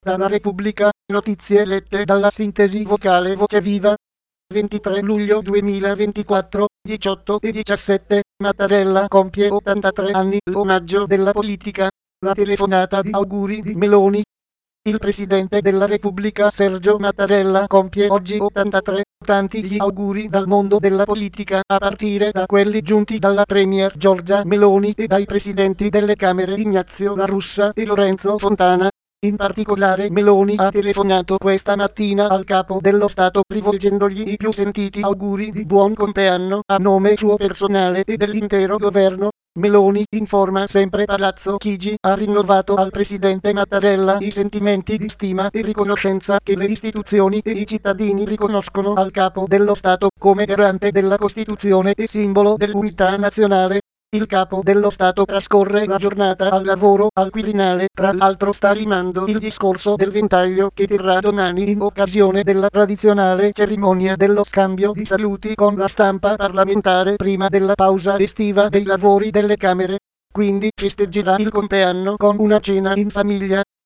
Dalla Repubblica, notizie lette dalla sintesi vocale Voce Viva. 23 luglio 2024, 18 e 17, Mattarella compie 83 anni, l'omaggio della politica, la telefonata di auguri di Meloni. Il Presidente della Repubblica Sergio Mattarella compie oggi 83, tanti gli auguri dal mondo della politica, a partire da quelli giunti dalla Premier Giorgia Meloni e dai Presidenti delle Camere Ignazio La Russa e Lorenzo Fontana. In particolare Meloni ha telefonato questa mattina al capo dello Stato rivolgendogli i più sentiti auguri di buon compleanno a nome suo personale e dell'intero governo. Meloni, informa sempre Palazzo Chigi, ha rinnovato al presidente Mattarella i sentimenti di stima e riconoscenza che le istituzioni e i cittadini riconoscono al capo dello Stato come garante della Costituzione e simbolo dell'unità nazionale. Il capo dello Stato trascorre la giornata al lavoro al Quirinale, tra l'altro sta limando il discorso del ventaglio che terrà domani in occasione della tradizionale cerimonia dello scambio di saluti con la stampa parlamentare prima della pausa estiva dei lavori delle Camere. Quindi festeggerà il compleanno con una cena in famiglia.